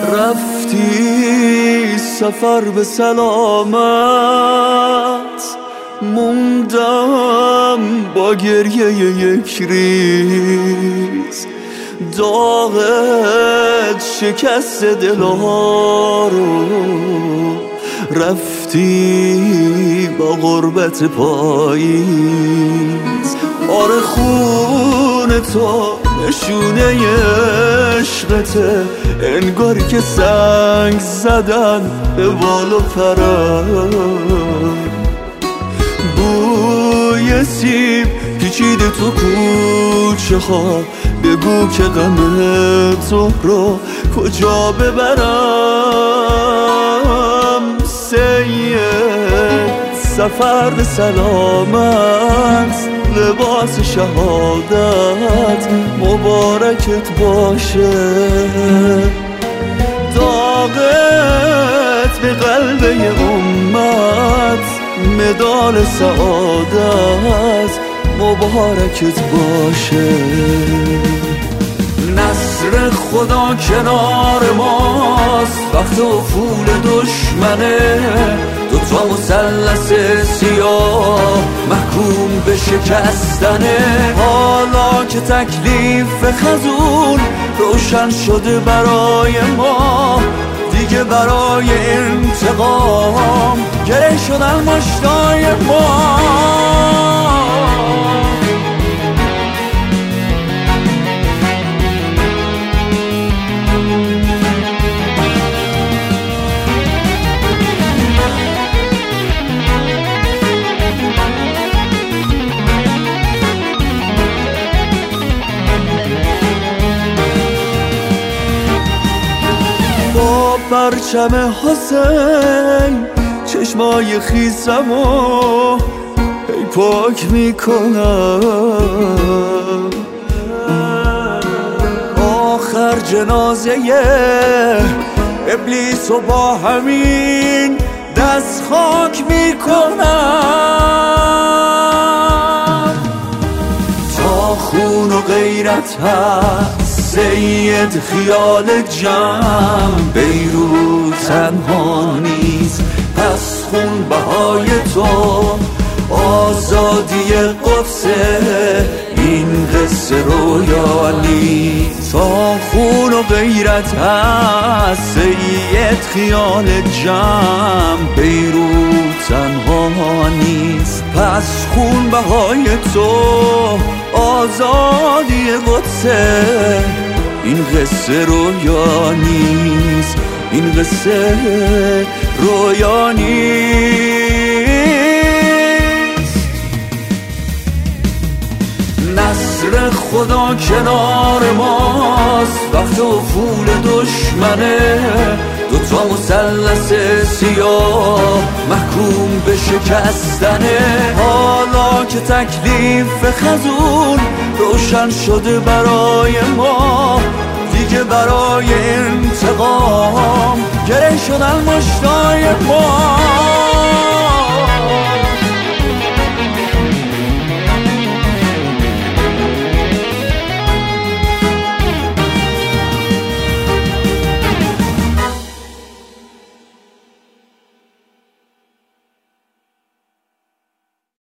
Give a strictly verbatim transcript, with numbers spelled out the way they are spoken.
رفتی سفر به سلامت، موندم با گریه یک ریز. داغت شکست دلها رو، رفتی با غربت پاییز. آره خون تو نشونه عشقته، انگاری که سنگ زدن به بال و پرم. بوی سیب پیچیده تو کوچه ها، بگو که غم تو رو کجا ببرم. سید سفر به سلامت، لباس شهادت مبارکت باشه. داغت به قلب امت، مدال سعادت مبارکت باشه. نصر خدا کنار ماست وقت افول دشمنه، دوتا مثلث سیاه محکوم به شکستنه. حالا که تکلیف خزون روشن شده برای ما، دیگه برای انتقام گره شدن مشتای ما. با پرچم حسین چشمای خیسمو هی پاک میکنم. آخر جنازه ابلیس و با همین دست خاک میکنم. تا خون و غیرت هست سید خیال جمع، بیروت تنها نیست پس خون بهای تو. آزادی قدس این قصه رویا نیست. تا خون و غیرت هست سید خیال جمع، بیروت تنها نیست پس خون بهای تو. آزادی قدس این قصه رویا نیست، این قصه رویا نیست. نصر خدا کنار ماست وقت افول دشمنه، دوتا مثلث سیاه محکوم به شکستنه. حالا که تکلیف خزون روشن شده برای ما، دیگه برای انتقام گره شدن مشتای ما.